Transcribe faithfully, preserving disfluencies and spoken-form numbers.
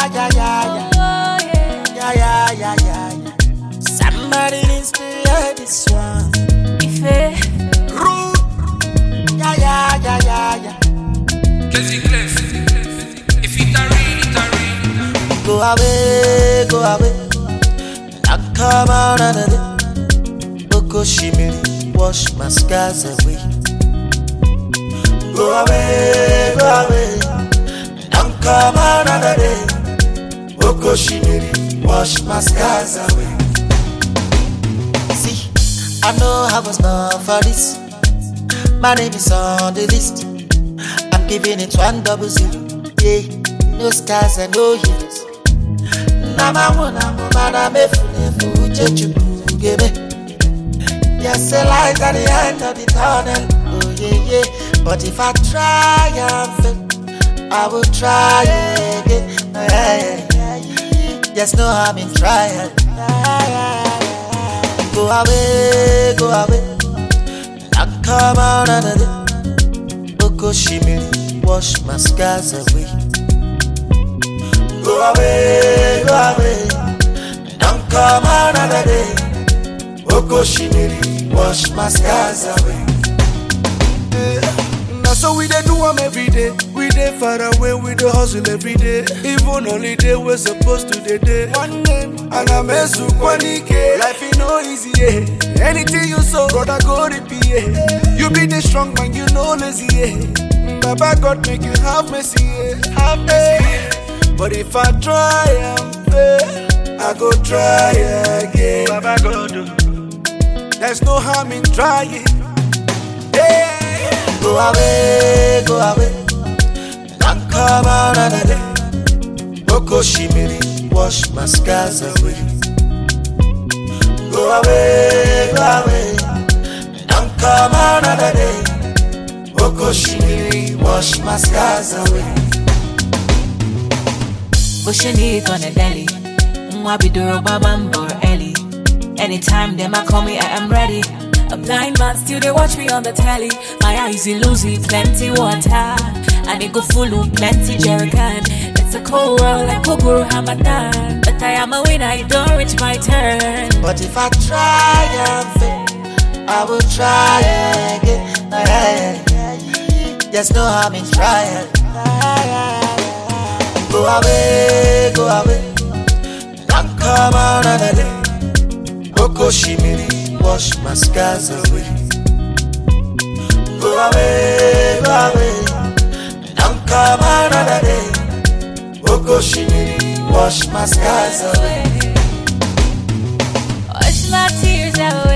yeah, yeah, yeah, yeah, yeah, yeah, yeah, yeah. Somebody inspire this one. If it Rude, yeah, yeah, yeah, yeah, yeah. If it a real, it a real. Go away, go away. Not come out another day. Boko shimiri, wash my scars away. Go away, go away. Don't come out another day. Boko shimiri, wash my scars away. See, I know I was not for this. My name is on the list. I'm giving it one double zero. Yeah, no scars and no heels. Nama muna mumana mefune fujeju gebe. Yes, a light at the end of the tunnel. Oh yeah, yeah. But if I try and fail, I will try again. Oh, yeah, yeah, yeah. There's no harm in trying. Go away, go away. Not come out another day. Boko shimiri, wash my scars away. Go away, go away. Don't come another day. Boko shimiri, wash my scars away. Now so we dey do them every day. We dey far away, we dey hustle every day. Even holiday we're supposed to dey day. One name, and I'm a Sukwanike. Life ain't no easy, yeah. Anything you sow, brother go repeat, yeah. You be the strong man, you know lazy, yeah. Baba God make you have mercy, yeah. Have mercy, yeah. But if I try and fail, I go try again. Baba God, there's no harm in trying. Yeah. Go away, go away. Don't come out another day. Boko shimiri, wash my scars away. Go away, go away. Don't come out another day. Boko shimiri, wash my scars away. pushing it on the deli. Mwabidoro babambo Ellie. Anytime them a call me, I am ready. A blind man still they watch me on the telly. My eyes in losing plenty water. And they go full of plenty jerrycan. It's a cold world like Koguru Hamadan. But I am a winner, it don't reach my turn. But if I try and fail, I will try again. There's no harm in trying. Go away, go away. Don't come out another day. Boko shimiri, wash my scars away. Go away, go away. Don't come out another day. Boko shimiri, wash my scars away. Wash my tears away.